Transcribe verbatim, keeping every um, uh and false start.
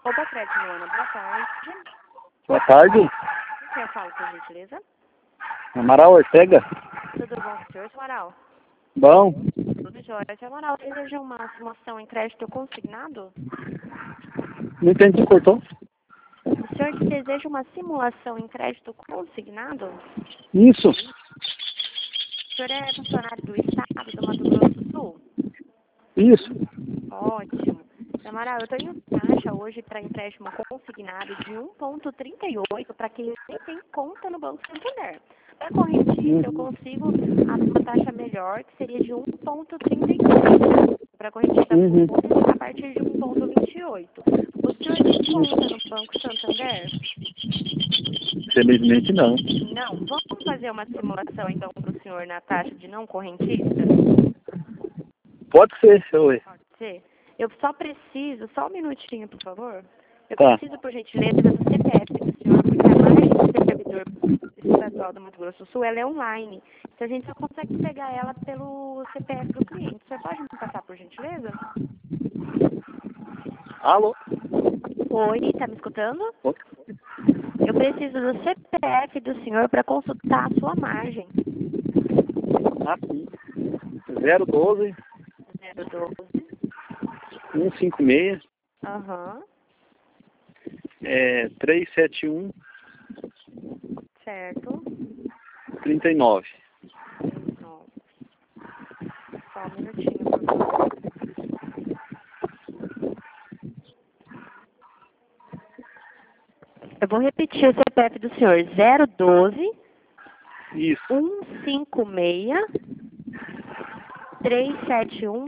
Opa, Crédito Luana, boa tarde. Boa tarde. Quem fala, por gentileza? Amaral Ortega. Tudo bom, senhor Amaral? Bom. Tudo jóia. Senhor Amaral, deseja uma simulação em crédito consignado? Não entendi, cortou? O senhor deseja uma simulação em crédito consignado? Isso. O senhor é funcionário do Estado do Mato Grosso do Sul? Isso. Ótimo. Senhor Amaral, eu tenho taxa hoje para empréstimo consignado de um vírgula trinta e oito para quem nem tem conta no Banco Santander. Para correntista, eu consigo uma taxa melhor, que seria de um vírgula trinta e dois. Para correntista Uhum. pública, a partir de um vírgula vinte e oito. O senhor tem conta no Banco Santander? Felizmente não. Não. Vamos fazer uma simulação, então, para o senhor na taxa de não correntista? Pode ser, senhor. Pode ser. Eu só preciso, só um minutinho, por favor. Eu Tá. preciso, por gentileza, do C P F do senhor, porque a margem do seu servidor estadual do Mato Grosso do Sul, ela é online. Então, a gente só consegue pegar ela pelo C P F do cliente. O senhor pode me passar, por gentileza? Alô? Oi, tá me escutando? Oi? Eu preciso do C P F do senhor para consultar a sua margem. Ah, sim. zero doze, zero doze. cento e cinquenta e seis, Aham. é, trezentos e setenta e um, Certo. trinta e nove. Não. Só um minutinho, por favor. Eu vou repetir o C P F do senhor. zero doze, Isso. cento e cinquenta e seis, trezentos e setenta e um,